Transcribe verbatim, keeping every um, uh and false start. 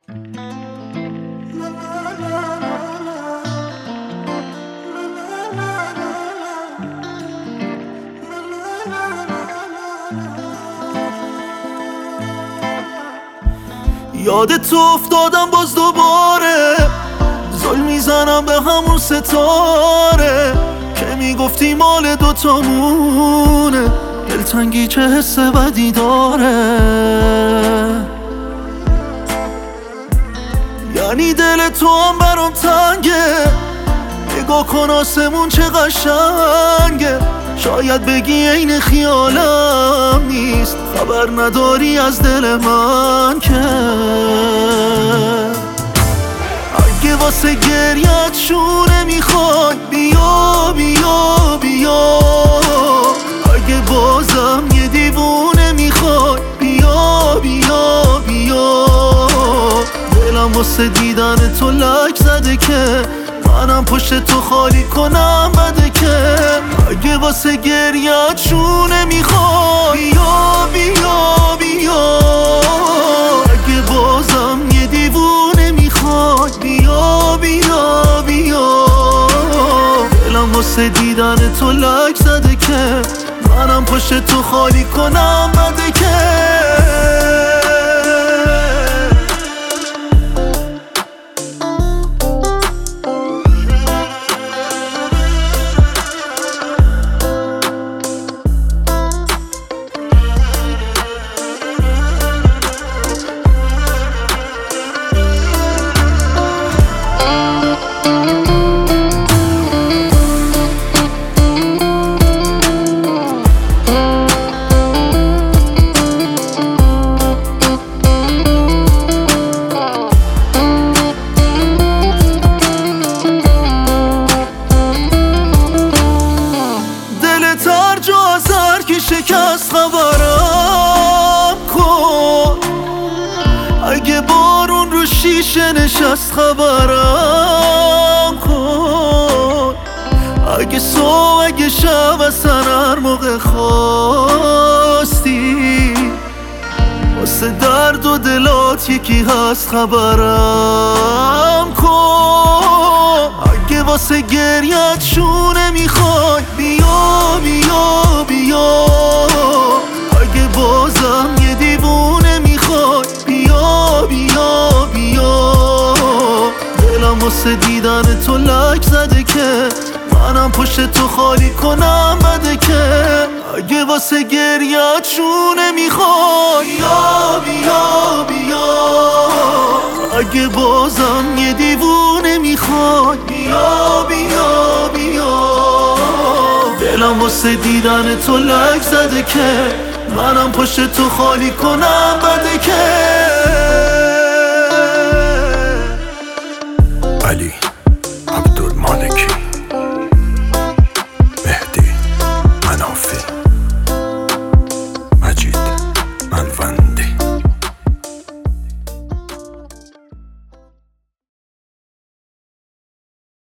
یادت افتادم باز دوباره، زل میزنم به همون ستاره که میگفتی مال دوتامونه، دلتنگی چه حس بدی داره. یعنی دل تو هم برام تنگه، نگاه کن آسمون چه قشنگه، شاید بگی عین خیالم نیست، خبر نداری از دل من که. اگه واسه گریت شونه میخوای بیا بیا بیا، اگه بازم یه دیوونه میخوای بیا بیا بیا، دلم واسه دیدن تو لک زده که منم پشت تو خالی کنم بده که. اگه واسه گریت شونه میخوای بیا بیا بیا، اگه بازم یه دیوونه میخوای بیا بیا بیا، دلم واسه دیدن تو لک زده که منم پشت تو خالی کنم بده که. شکست خبرم کن، اگه بارون رو شیشه نشست خبرم کن، اگه صبح اگه شب اصلا هر موقع خواستی واسه درد و دلات یکی هست خبرم کن. اگه واسه گریت شونه میخوای بیا بیا بیا، اگه بازم یه دیوونه میخوای بیا بیا بیا، دلم واسه دیدن تو لک زده که منم پشت تو خالی کنم بده که. اگه واسه گریت شونه میخوای بیا بیا بیا، اگه بازم یه دیوونه میخوای بیا بیا بیا، دلم واسه دیدن تو لک زده که منم پشت تو خالی کنم بده که.